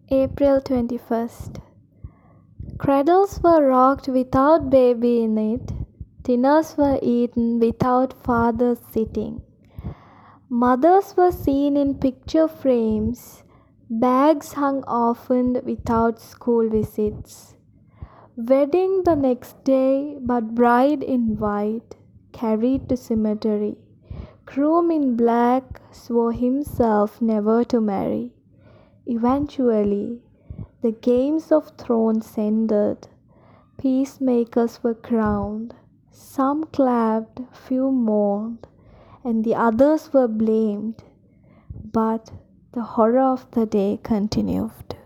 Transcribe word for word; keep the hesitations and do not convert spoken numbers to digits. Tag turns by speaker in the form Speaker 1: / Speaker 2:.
Speaker 1: April twenty-first. Cradles were rocked without baby in it. Dinners were eaten without fathers sitting. Mothers were seen in picture frames. Bags hung often without school visits. Wedding the next day, but bride in white, carried to cemetery. Groom in black swore himself never to marry. Eventually, the Games of Thrones ended. Peacemakers were crowned. Some clapped, few mourned, and the others were blamed. But the horror of the day continued.